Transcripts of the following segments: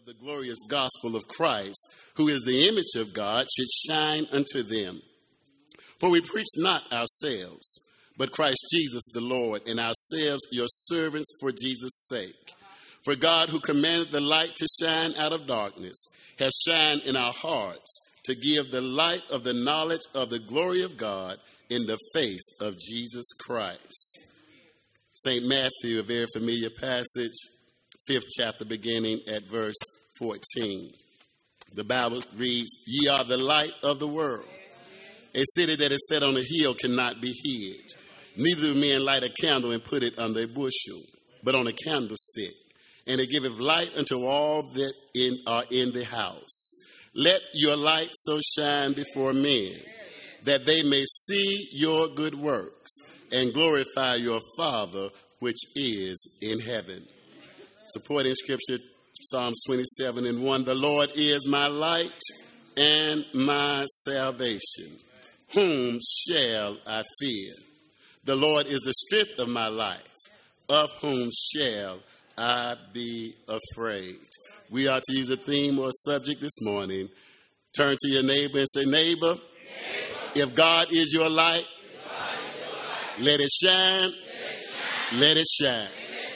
of the glorious gospel of Christ, who is the image of God, should shine unto them. For we preach not ourselves, but Christ Jesus the Lord, and ourselves your servants for Jesus' sake. For God, who commanded the light to shine out of darkness, has shined in our hearts to give the light of the knowledge of the glory of God in the face of Jesus Christ. St. Matthew, a very familiar passage, 5th chapter, beginning at verse 14. The Bible reads, "Ye are the light of the world. A city that is set on a hill cannot be hid. Neither do men light a candle and put it under a bushel, but on a candlestick, and it giveth light unto all that are in the house. Let your light so shine before men, that they may see your good works and glorify your Father which is in heaven." Supporting scripture, Psalms 27:1. "The Lord is my light and my salvation. Whom shall I fear? The Lord is the strength of my life. Of whom shall I be afraid?" We are to use a theme or a subject this morning. Turn to your neighbor and say, "Neighbor, if God is your light, let it shine, let it shine."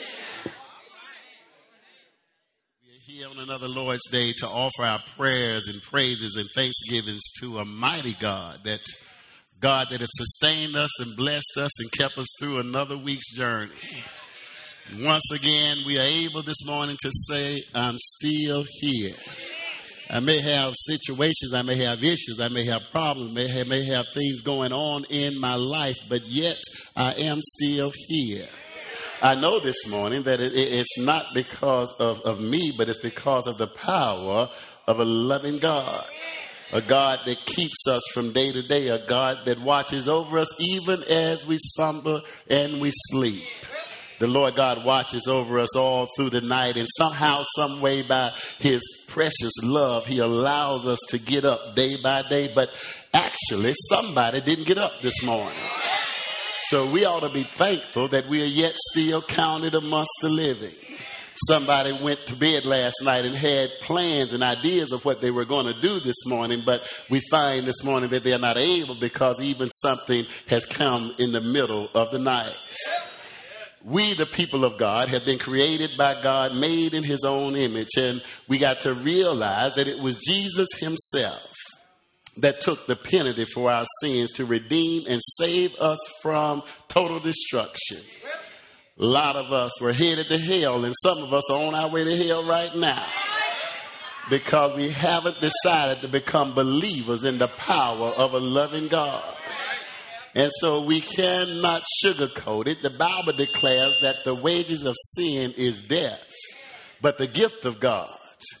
We are here on another Lord's Day to offer our prayers and praises and thanksgivings to a mighty God that has sustained us and blessed us and kept us through another week's journey. And once again, we are able this morning to say, "I'm still here." I may have situations, I may have issues, I may have problems, may have things going on in my life, but yet I am still here. I know this morning that it's not because of me, but it's because of the power of a loving God. A God that keeps us from day to day, a God that watches over us even as we slumber and we sleep. The Lord God watches over us all through the night, and somehow, some way, by his precious love, he allows us to get up day by day. But actually, somebody didn't get up this morning. So we ought to be thankful that we are yet still counted amongst the living. Somebody went to bed last night and had plans and ideas of what they were going to do this morning, but we find this morning that they're not able because even something has come in the middle of the night. We, the people of God, have been created by God, made in his own image, and we got to realize that it was Jesus himself that took the penalty for our sins to redeem and save us from total destruction. A lot of us were headed to hell, and some of us are on our way to hell right now because we haven't decided to become believers in the power of a loving God. And so we cannot sugarcoat it. The Bible declares that the wages of sin is death, but the gift of God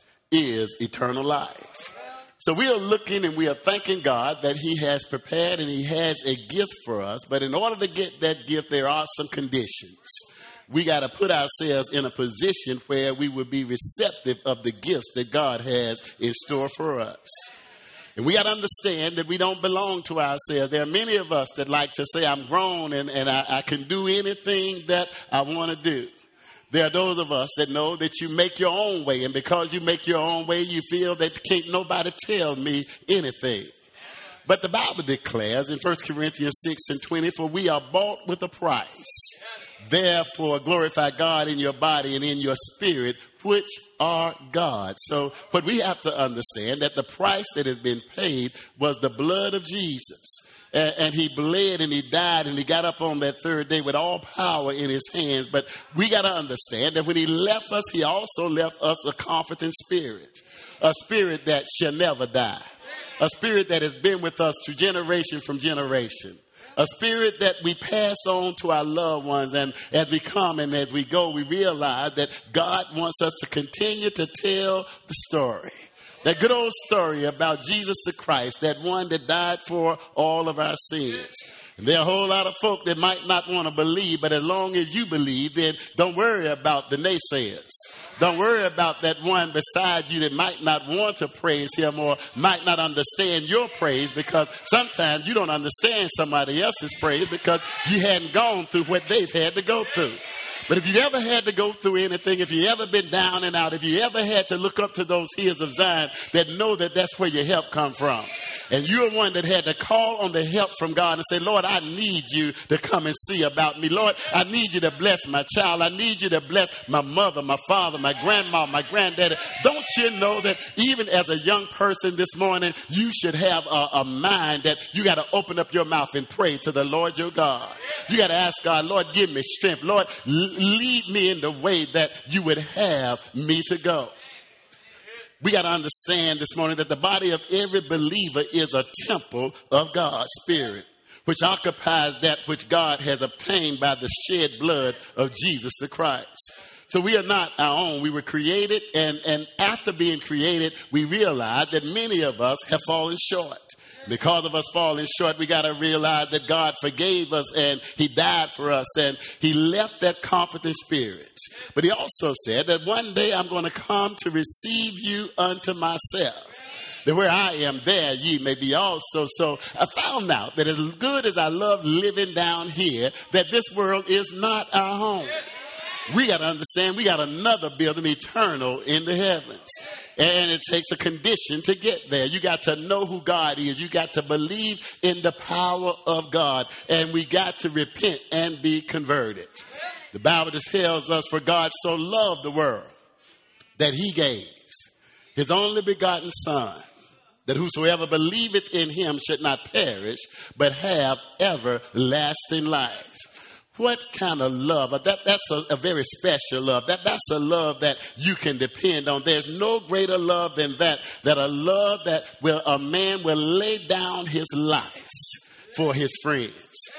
is eternal life. So we are looking and we are thanking God that he has prepared and he has a gift for us. But in order to get that gift, there are some conditions. We got to put ourselves in a position where we will be receptive of the gifts that God has in store for us. And we got to understand that we don't belong to ourselves. There are many of us that like to say, "I'm grown and I can do anything that I want to do." There are those of us that know that you make your own way. And because you make your own way, you feel that can't nobody tell me anything. But the Bible declares in 1 Corinthians 6:20, "For we are bought with a price. Therefore, glorify God in your body and in your spirit, which are God." So what we have to understand that the price that has been paid was the blood of Jesus. And he bled and he died and he got up on that third day with all power in his hands. But we got to understand that when he left us, he also left us a comforting spirit. A spirit that shall never die. A spirit that has been with us to generation from generation. A spirit that we pass on to our loved ones. And as we come and as we go, we realize that God wants us to continue to tell the story. That good old story about Jesus the Christ, that one that died for all of our sins. And there are a whole lot of folk that might not want to believe, but as long as you believe, then don't worry about the naysayers. Don't worry about that one beside you that might not want to praise him or might not understand your praise, because sometimes you don't understand somebody else's praise because you hadn't gone through what they've had to go through. But if you ever had to go through anything, if you ever been down and out, if you ever had to look up to those hills of Zion, that know that that's where your help come from. And you're one that had to call on the help from God and say, Lord, I need you to come and see about me. Lord, I need you to bless my child. I need you to bless my mother, my father, my grandma, my granddaddy. Don't you know that even as a young person this morning, you should have a mind that you got to open up your mouth and pray to the Lord your God. You got to ask God, Lord, give me strength. Lord, lead me in the way that you would have me to go. We got to understand this morning that the body of every believer is a temple of God's Spirit, which occupies that which God has obtained by the shed blood of Jesus the Christ. So we are not our own. We were created, and after being created, we realized that many of us have fallen short. Because of us falling short, we got to realize that God forgave us and he died for us and he left that comforting spirit. But he also said that one day I'm going to come to receive you unto myself, that where I am, there ye may be also. So I found out that as good as I love living down here, that this world is not our home. We got to understand we got another building, eternal, in the heavens. And it takes a condition to get there. You got to know who God is. You got to believe in the power of God. And we got to repent and be converted. The Bible just tells us, for God so loved the world that he gave his only begotten Son, that whosoever believeth in him should not perish, but have everlasting life. What kind of love? That's a very special love. That's a love that you can depend on. There's no greater love than that a love that a man will lay down his life for his friends.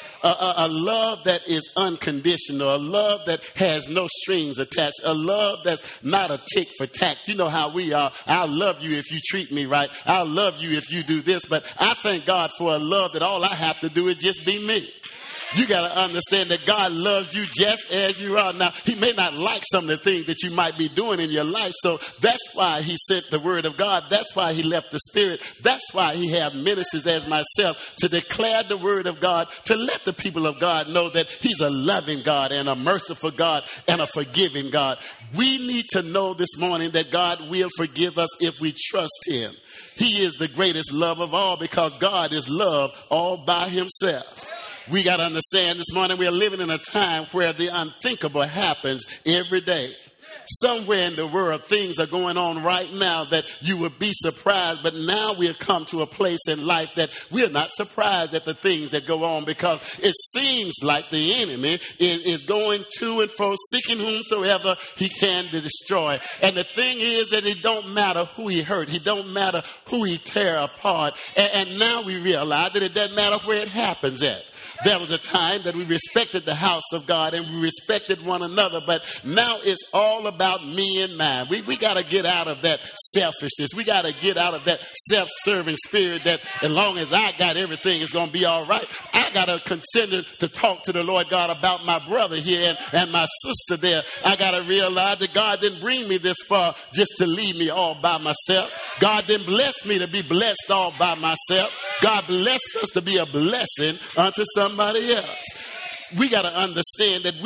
A love that is unconditional, a love that has no strings attached, a love that's not a tick for tack. You know how we are. I'll love you if you treat me right. I'll love you if you do this. But I thank God for a love that all I have to do is just be me. You got to understand that God loves you just as you are. Now, he may not like some of the things that you might be doing in your life. So that's why he sent the word of God. That's why he left the Spirit. That's why he have ministers as myself to declare the word of God, to let the people of God know that he's a loving God and a merciful God and a forgiving God. We need to know this morning that God will forgive us if we trust him. He is the greatest love of all, because God is love all by himself. We got to understand this morning we are living in a time where the unthinkable happens every day. Somewhere in the world, things are going on right now that you would be surprised. But now we have come to a place in life that we're not surprised at the things that go on, because it seems like the enemy is going to and fro, seeking whomsoever he can to destroy. And the thing is that it don't matter who he hurt. He don't matter who he tear apart. And now we realize that it doesn't matter where it happens at. There was a time that we respected the house of God and we respected one another, but now it's all about me and mine. We got to get out of that selfishness. We got to get out of that self-serving spirit that as long as I got everything, it's going to be all right. I got to continue to talk to the Lord God about my brother here and my sister there. I got to realize that God didn't bring me this far just to leave me all by myself. God didn't bless me to be blessed all by myself. God blessed us to be a blessing unto somebody else. We got to understand that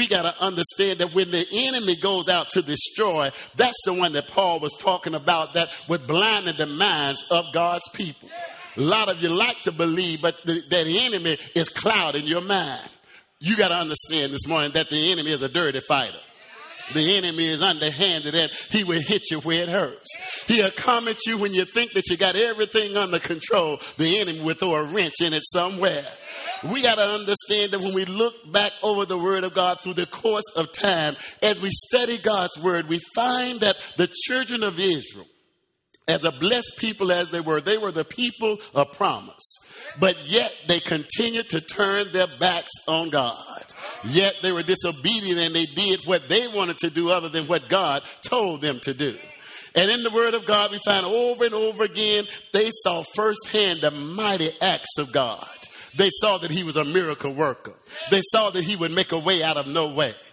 when the enemy goes out to destroy, that's the one that Paul was talking about, that would blind the minds of God's people. A lot of you like to believe, but that the enemy is clouding your mind. You got to understand this morning that the enemy is a dirty fighter. The enemy is underhanded and he will hit you where it hurts. He'll come at you when you think that you got everything under control. The enemy will throw a wrench in it somewhere. We got to understand that when we look back over the word of God through the course of time, as we study God's word, we find that the children of Israel, as a blessed people as they were the people of promise. But yet they continued to turn their backs on God. Yet they were disobedient and they did what they wanted to do other than what God told them to do. And in the word of God, we find over and over again, they saw firsthand the mighty acts of God. They saw that he was a miracle worker. They saw that he would make a way out of no way.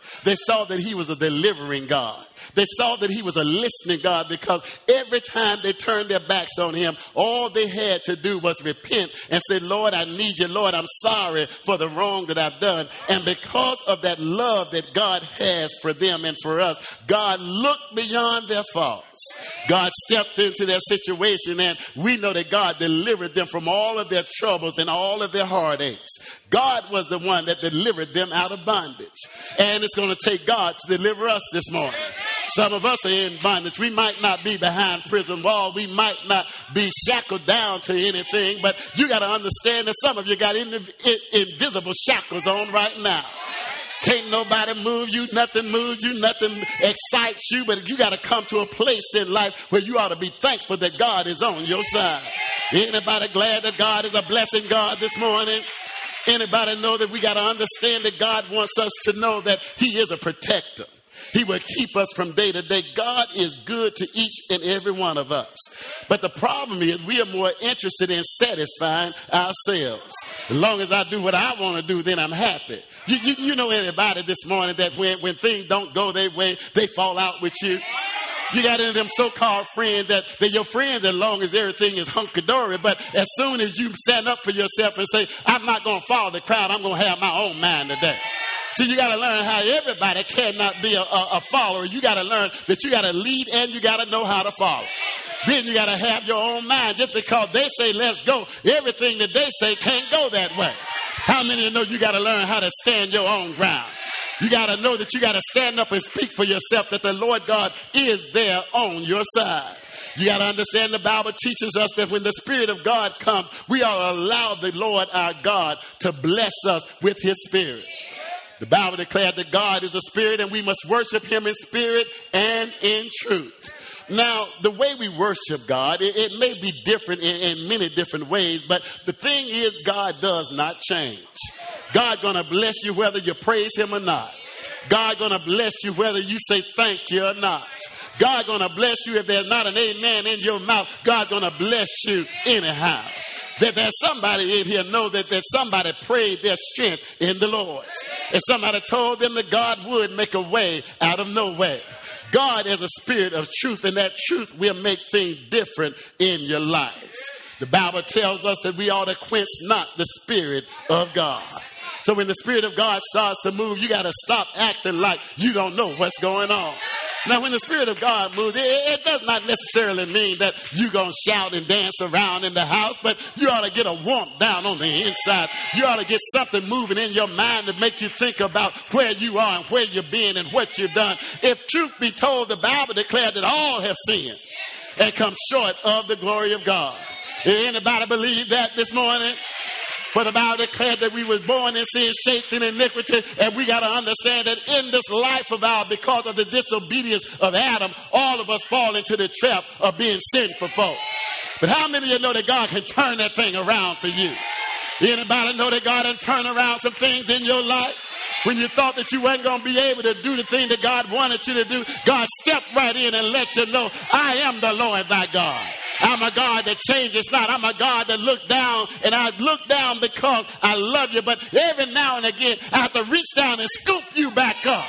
They saw that he was a delivering God. They saw that he was a listening God, because every time they turned their backs on him, all they had to do was repent and say, Lord, I need you. Lord, I'm sorry for the wrong that I've done. And because of that love that God has for them and for us, God looked beyond their faults. God stepped into their situation, and we know that God delivered them from all of their troubles and all of their heartaches. God was the one that delivered them out of bondage. And it's going to take God to deliver us this morning. Some of us are in bondage. We might not be behind prison walls. We might not be shackled down to anything. But you got to understand that some of you got invisible shackles on right now. Can't nobody move you. Nothing moves you. Nothing excites you. But you got to come to a place in life where you ought to be thankful that God is on your side. Anybody glad that God is a blessing God this morning? Anybody know that we got to understand that God wants us to know that he is a protector? He will keep us from day to day. God is good to each and every one of us. But the problem is we are more interested in satisfying ourselves. As long as I do what I want to do, then I'm happy. You know anybody this morning that when things don't go their way, they fall out with you? You got into them so-called friends that they're your friends as long as everything is hunky-dory. But as soon as you stand up for yourself and say, I'm not going to follow the crowd, I'm going to have my own mind today. See, you got to learn how everybody cannot be a follower. You got to learn that you got to lead and you got to know how to follow. Then you got to have your own mind. Just because they say let's go, everything that they say can't go that way. How many of you know you got to learn how to stand your own ground? You got to know that you got to stand up and speak for yourself, that the Lord God is there on your side. You got to understand the Bible teaches us that when the Spirit of God comes, we are to allow the Lord our God to bless us with his Spirit. The Bible declared that God is a spirit and we must worship him in spirit and in truth. Now, the way we worship God, it may be different in many different ways, but the thing is God does not change. God gonna bless you whether you praise him or not. God gonna bless you whether you say thank you or not. God gonna bless you if there's not an amen in your mouth. God gonna bless you anyhow. That there's somebody in here know that somebody prayed their strength in the Lord. And somebody told them that God would make a way out of no way. God is a spirit of truth, and that truth will make things different in your life. The Bible tells us that we ought to quench not the Spirit of God. So when the Spirit of God starts to move, you got to stop acting like you don't know what's going on. Now, when the Spirit of God moves, it does not necessarily mean that you're going to shout and dance around in the house, but you ought to get a warmth down on the inside. You ought to get something moving in your mind to make you think about where you are and where you've been and what you've done. If truth be told, the Bible declared that all have sinned and come short of the glory of God. Anybody believe that this morning? For the Bible declared that we were born in sin, shaped in iniquity, and we got to understand that in this life of ours, because of the disobedience of Adam, all of us fall into the trap of being sinful folk. But how many of you know that God can turn that thing around for you? Anybody know that God can turn around some things in your life? When you thought that you weren't going to be able to do the thing that God wanted you to do, God stepped right in and let you know, I am the Lord thy God. I'm a God that changes not. I'm a God that looks down, and I look down because I love you. But every now and again, I have to reach down and scoop you back up.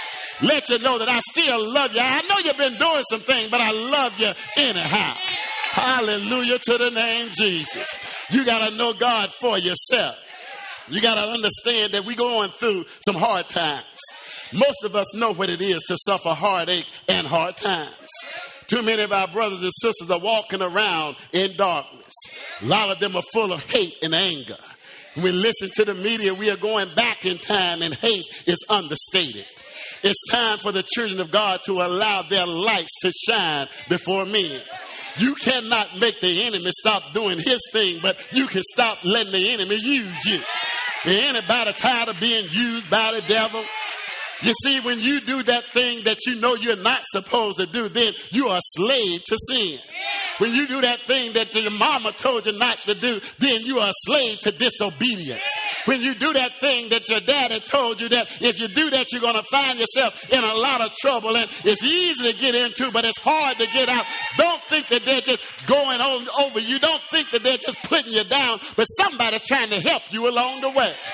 Let you know that I still love you. I know you've been doing some things, but I love you anyhow. Hallelujah to the name Jesus. You got to know God for yourself. You got to understand that we're going through some hard times. Most of us know what it is to suffer heartache and hard times. Too many of our brothers and sisters are walking around in darkness. A lot of them are full of hate and anger. When we listen to the media, we are going back in time, and hate is understated. It's time for the children of God to allow their lights to shine before men. You cannot make the enemy stop doing his thing, but you can stop letting the enemy use you. Anybody tired of being used by the devil? You see, when you do that thing that you know you're not supposed to do, then you are a slave to sin. When you do that thing that your mama told you not to do, then you are a slave to disobedience. When you do that thing that your daddy told you that if you do that, you're going to find yourself in a lot of trouble, and it's easy to get into, but it's hard to get out. Don't think that they're just going over you. Don't think that they're just putting you down, but somebody's trying to help you along the way.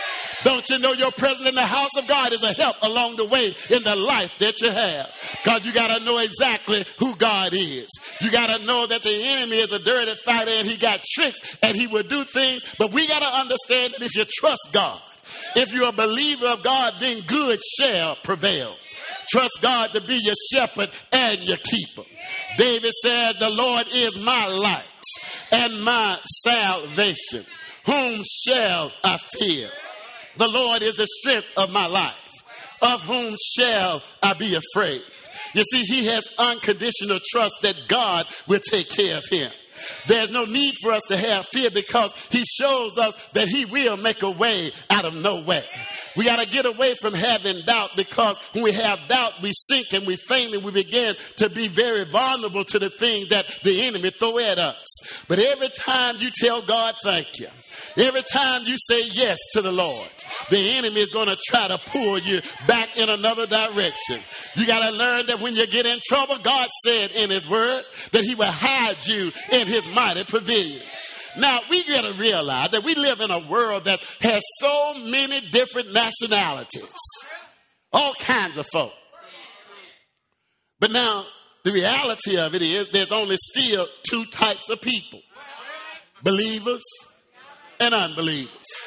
Don't you know your presence in the house of God is a help along the way in the life that you have? Because you got to know exactly who God is. You got to know that the enemy is a dirty fighter and he got tricks and he will do things. But we got to understand that if you trust God, if you're a believer of God, then good shall prevail. Trust God to be your shepherd and your keeper. David said, the Lord is my light and my salvation. Whom shall I fear? The Lord is the strength of my life. Of whom shall I be afraid? You see, he has unconditional trust that God will take care of him. There's no need for us to have fear because he shows us that he will make a way out of no way. We got to get away from having doubt, because when we have doubt, we sink and we faint and we begin to be very vulnerable to the things that the enemy throw at us. But every time you tell God thank you, every time you say yes to the Lord, the enemy is going to try to pull you back in another direction. You got to learn that when you get in trouble, God said in his word that he will hide you in his mighty pavilion. Now, we got to realize that we live in a world that has so many different nationalities, all kinds of folk. But now, the reality of it is there's only still two types of people: believers and unbelievers.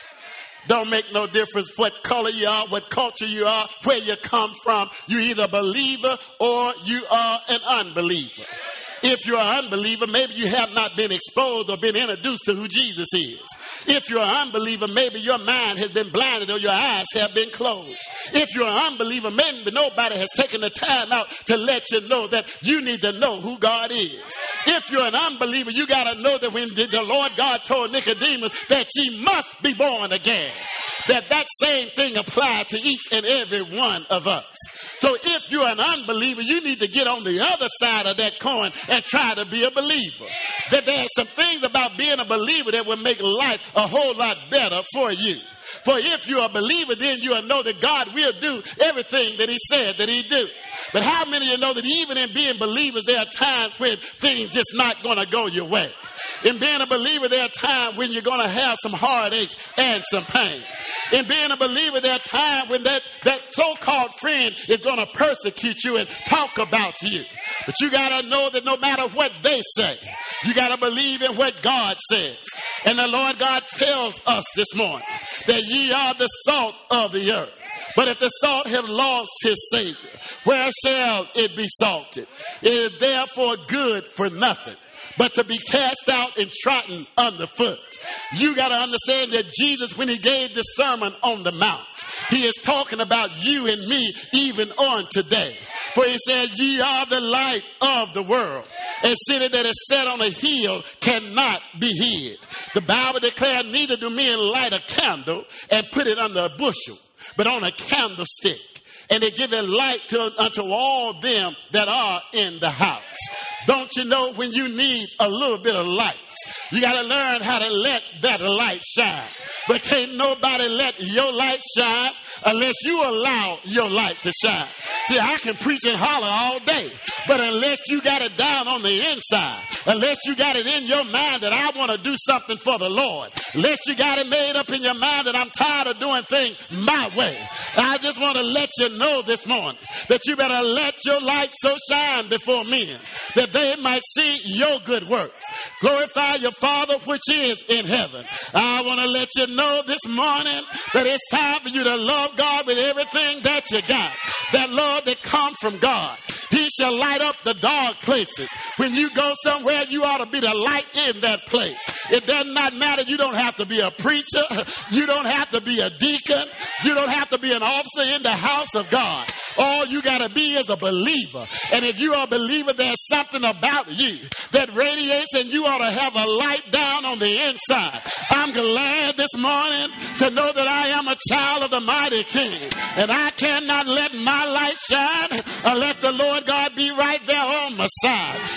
Don't make no difference what color you are, what culture you are, where you come from. You're either a believer or you are an unbeliever. If you're an unbeliever, maybe you have not been exposed or been introduced to who Jesus is. If you're an unbeliever, maybe your mind has been blinded or your eyes have been closed. If you're an unbeliever, maybe nobody has taken the time out to let you know that you need to know who God is. If you're an unbeliever, you got to know that when the Lord God told Nicodemus that ye must be born again, that same thing applies to each and every one of us. So if you're an unbeliever, you need to get on the other side of that coin and try to be a believer. That there are some things about being a believer that will make life a whole lot better for you. For if you're a believer, then you'll know that God will do everything that he said that he'd do. But how many of you know that even in being believers, there are times when things just not going to go your way? In being a believer, there are times when you're going to have some heartaches and some pain. In being a believer, there are times when that so-called friend is going to persecute you and talk about you. But you got to know that no matter what they say, you got to believe in what God says. And the Lord God tells us this morning that ye are the salt of the earth. But if the salt have lost his Savior, where shall it be salted? It is therefore good for nothing, but to be cast out and trodden underfoot. You got to understand that Jesus, when he gave the Sermon on the Mount, he is talking about you and me even on today. For he said, ye are the light of the world. A city that is set on a hill cannot be hid. The Bible declared, neither do men light a candle and put it under a bushel, but on a candlestick. And they give it light unto all them that are in the house. Don't you know when you need a little bit of light, you got to learn how to let that light shine. But can't nobody let your light shine unless you allow your light to shine. See, I can preach and holler all day, but unless you got it down on the inside, unless you got it in your mind that I want to do something for the Lord, unless you got it made up in your mind that I'm tired of doing things my way, I just want to let you know this morning that you better let your light so shine before men that they might see your good works. Glorify your Father which is in heaven. I want to let you know this morning that it's time for you to love God with everything that you got. That love that comes from God. He shall light up the dark places. When you go somewhere, you ought to be the light in that place. It does not matter. You don't have to be a preacher. You don't have to be a deacon. You don't have to be an officer in the house of God. All you got to be is a believer. And if you are a believer, there's something about you that radiates, and you ought to have a light down on the inside. I'm glad this morning to know that I am a child of the mighty King. And I cannot let my light shine unless the Lord God be right there on my side. I'm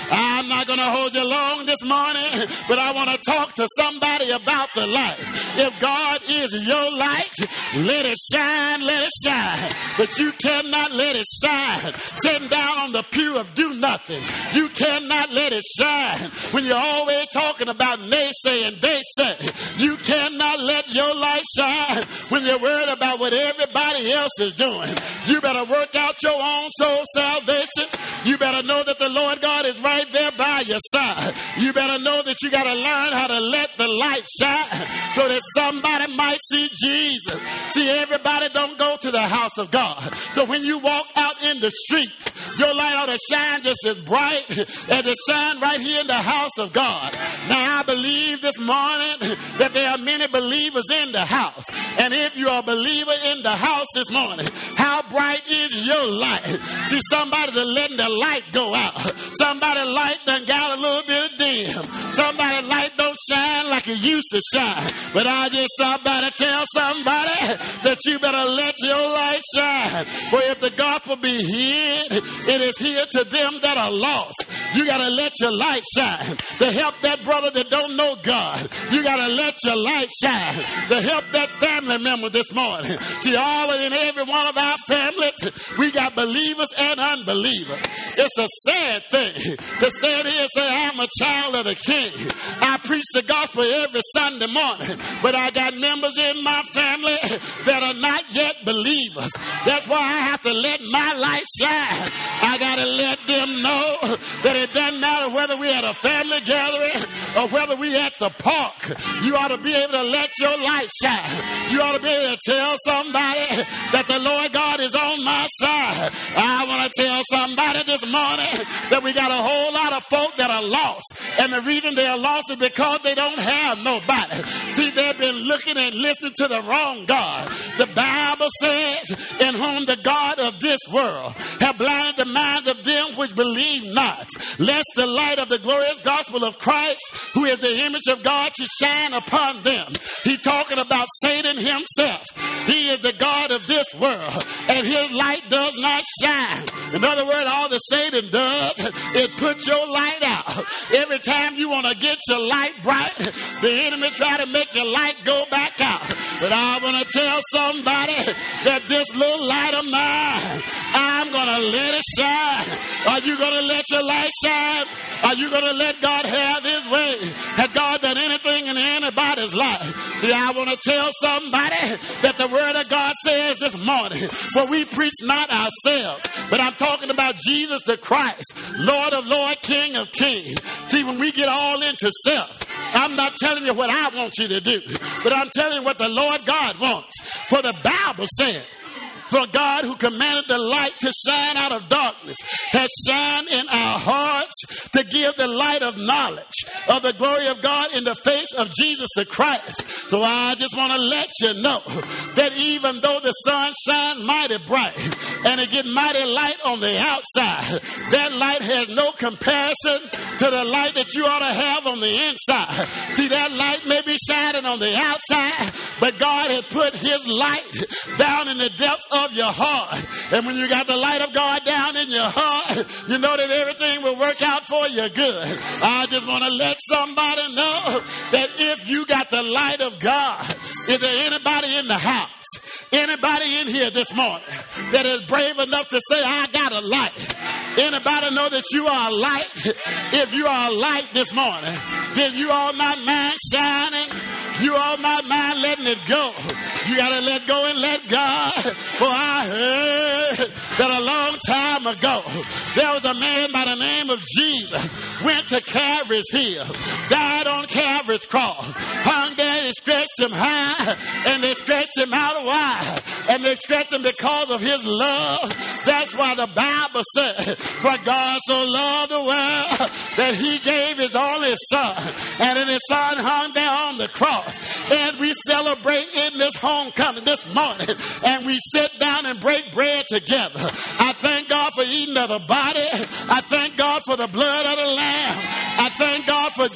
not going to hold you long this morning, but I want to talk to somebody about the light. If God is your light, let it shine, let it shine. But you cannot let it shine sitting down on the pew of do nothing. You cannot let it shine when you're always talking about naysay and they say. You cannot let your light shine when you're worried about what everybody else is doing. You better work out your own soul salvation. You better know that the Lord God is right there by your side. You better know that you got to learn how to let the light shine so that somebody might see Jesus. See, everybody don't go to the house of God. So when you walk out in the street, your light ought to shine just as bright as it shines right here in the house of God. Now, I believe this morning that there are many believers in the house. And if you are a believer in the house this morning, how bright is your light? See, somebody's letting the light go out. Somebody's light done got a little bit of dim. Somebody's light don't shine like it used to shine. But I just stopped by to tell somebody that you better let your light shine. For if the gospel be hid, it is hid to them that are lost. You got to let your light shine to help that brother that don't know God. You got to let your light shine to help that family member this morning. See, all and every one of our families, we got believers and unbelievers. It's a sad thing to stand here and say, I'm a child of the King. I preach the gospel every Sunday morning, but I got members in my family that are not yet believers. That's why I have to let my light shine. I got to let them know that it doesn't matter whether we at a family gathering or whether we at the park. You ought to be able to let your light shine. You ought to be able to tell somebody that the Lord God is on my side. I want to tell somebody this morning that we got a whole lot of folk that are lost. And the reason they are lost is because they don't have nobody. See, they've been looking and listening to the wrong God. The Bible says, in whom the God of this world have blinded the minds of them which believe not, lest the light of the glorious gospel of Christ, who is the image of God, should shine upon them. He's talking about Satan himself. He is the God of this world, and his light does not shine. In other words, all that Satan does is put your light out. Every time you want to get your light bright, the enemy try to make your light go back out. But I want to tell somebody that this little light of mine, I'm going to let it shine. Are you going to let your light shine? Are you going to let God have his way? Has God done anything in anybody's life? See, I want to tell somebody that the word of God says this morning, for we preach not ourselves, but I'm talking about Jesus the Christ, Lord of Lords, King of Kings. See, when we get all into self, I'm not telling you what I want you to do, but I'm telling you what the Lord God wants. For the Bible said, for God who commanded the light to shine out of darkness has shined in our hearts to give the light of knowledge of the glory of God in the face of Jesus the Christ. So I just want to let you know that even though the sun shines mighty bright and it gets mighty light on the outside, that light has no comparison to the light that you ought to have on the inside. See, that light may be shining on the outside, but God has put his light down in the depths of your heart. And when you got the light of God down in your heart, you know that everything will work out for your good. I just want to let somebody know that if you got the light of God, is there anybody in the house, anybody in here this morning that is brave enough to say, I got a light? Anybody know that you are a light? If you are a light this morning, then you all not mind shining. You all not mind letting it go. You got to let go and let God. For I heard that a long time ago, there was a man by the name of Jesus, went to Calvary's hill, died on Calvary's cross, hung there and they stretched him high, and they stretched him out wide, and they stretched him because of his love. That's why the Bible said, for God so loved the world that he gave his only son, and then his son hung there on the cross. And we celebrate in this homecoming this morning, and we sit down and break bread together. I thank God for eating of the body. I thank God for the blood of the Lamb. I thank God for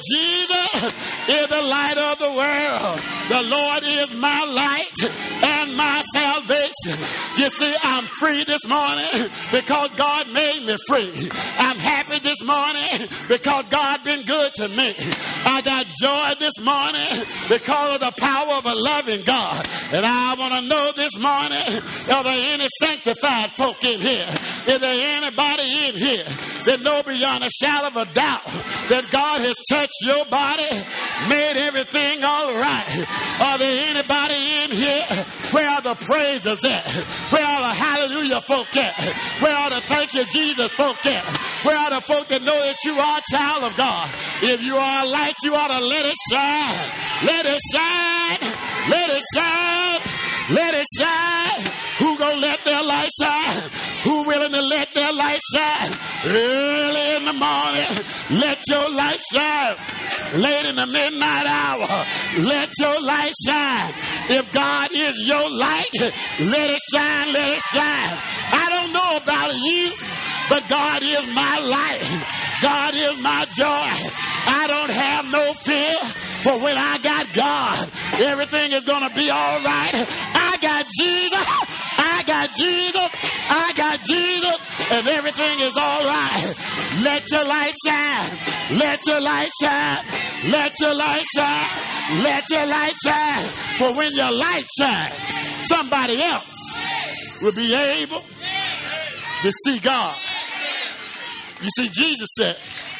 Jesus is the light of the world. The Lord is my light and my salvation. salvation. You see, I'm free this morning because God made me free. I'm happy this morning because God been good to me. I got joy this morning because of the power of a loving God. And I want to know this morning, are there any sanctified folk in here? Is there anybody in here that know beyond a shadow of a doubt that God has touched your body, made everything all right? Are there anybody in here? Where are the praises at? Where are the hallelujah folk at? Where are the thank you Jesus folk at? Where are the folk that know that you are a child of God? If you are a light, you ought to let it shine. Let it shine. Let it shine. Let it shine. Who gonna let their light shine? Who willing to let their light shine? Early in the morning, let your light shine. Late in the midnight hour, let your light shine. If God is your light, let it shine, let it shine. I don't know about you, but God is my light. God is my joy. I don't have no fear, for when I got God, everything is going to be all right. I got Jesus. I got Jesus. I got Jesus. And everything is all right. Let your light shine. Let your light shine. Let your light shine. Let your light shine. For when your light shines, somebody else will be able to see God. You see, Jesus said,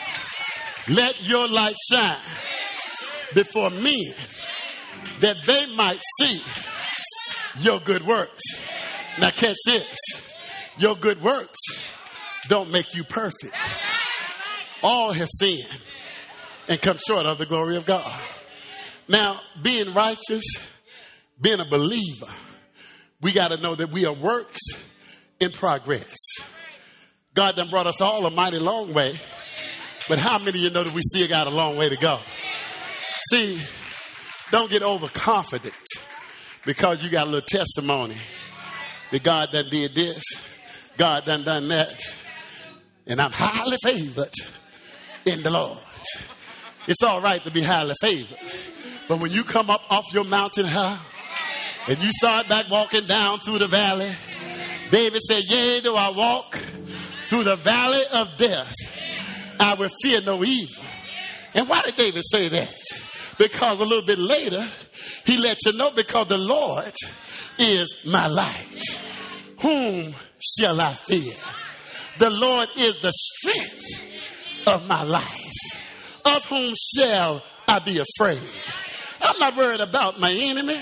let your light shine before men that they might see your good works. Now catch this. Your good works don't make you perfect. All have sinned and come short of the glory of God. Now, being righteous, being a believer, we got to know that we are works in progress. God done brought us all a mighty long way. But how many of you know that we still got a long way to go? See, don't get overconfident because you got a little testimony that God done did this, God done that, and I'm highly favored in the Lord. It's all right to be highly favored. But when you come up off your mountain high and you start back walking down through the valley, David said, yea, though I walk through the valley of death, I will fear no evil. And why did David say that? Because a little bit later, he let you know, because the Lord is my light. Whom shall I fear? The Lord is the strength of my life. Of whom shall I be afraid? I'm not worried about my enemy.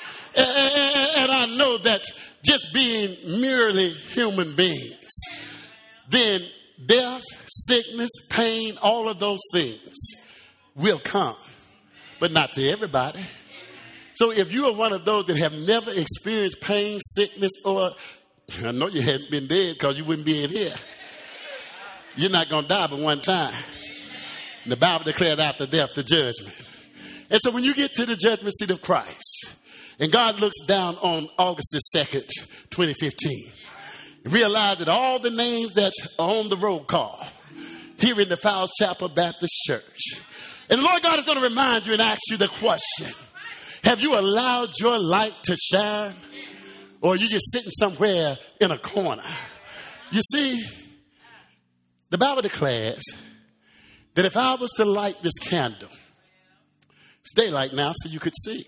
And I know that just being merely human beings, then death, sickness, pain, all of those things will come, but not to everybody. So if you are one of those that have never experienced pain, sickness, or I know you hadn't been dead because you wouldn't be in here. You're not going to die but one time. The Bible declares after death the judgment. And so when you get to the judgment seat of Christ, and God looks down on August the 2nd, 2015, realize that all the names that are on the roll call here in the Fowles Chapel Baptist Church. And the Lord God is going to remind you and ask you the question, have you allowed your light to shine? Or are you just sitting somewhere in a corner? You see, the Bible declares that if I was to light this candle, it's daylight now so you could see.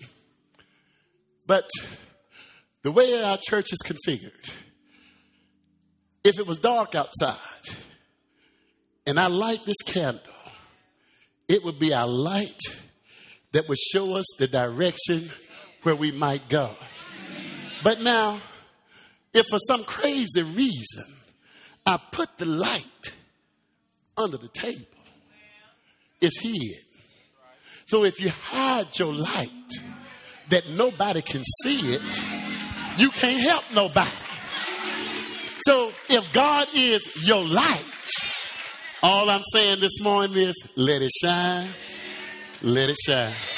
But the way our church is configured, if it was dark outside and I light this candle, it would be our light that would show us the direction where we might go. But now, if for some crazy reason I put the light under the table, it's hid. So if you hide your light that nobody can see it, you can't help nobody. So if God is your light, all I'm saying this morning is let it shine, let it shine.